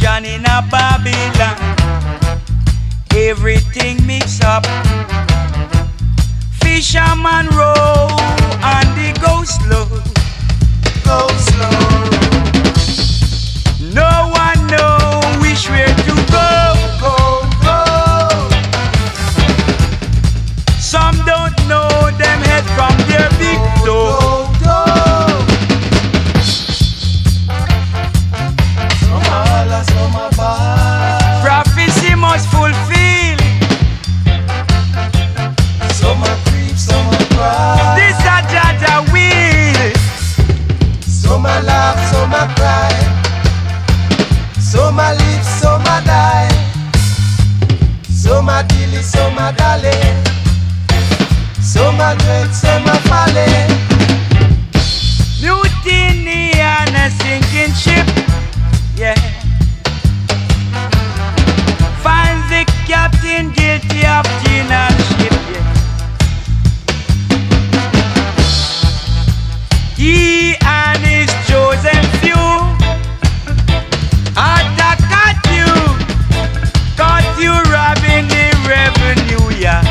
confusion in a Babylon. Everything mix up. Fisherman row and they go slow. Go slow. No one know which way to go. Go, go. Some don't know them head from their big toe. Prophecy must fulfill. Some a creep, some a cry. This a Jaja will. Some a laugh, some a cry. Some a live, some a die. Some a dilly, some a dally. Some a dread, some a folly. Mutiny and a sinking ship. Yeah. Finds the captain guilty of generalship. Yeah. He and his chosen few attack at you, caught you robbing the revenue. Yeah.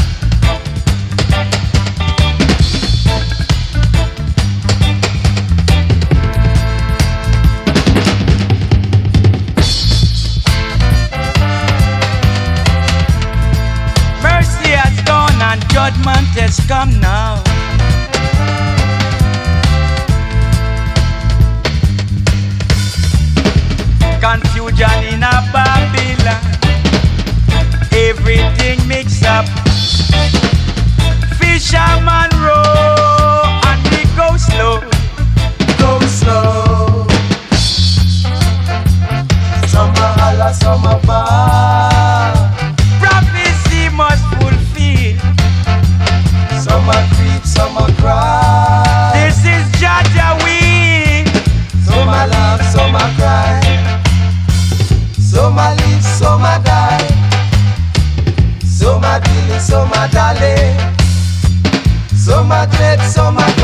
Judgment has come now. Confusion in a Babylon. Everything mixed up. Fisherman row and we go slow. Go slow. Some a holla, some a bar. Prophecy must fulfill. Some a creep, some a cry. This is Jaja will. Some a laugh, some a cry. Some a live, some a die. Some a dilly, some a dally. Some a dread, some a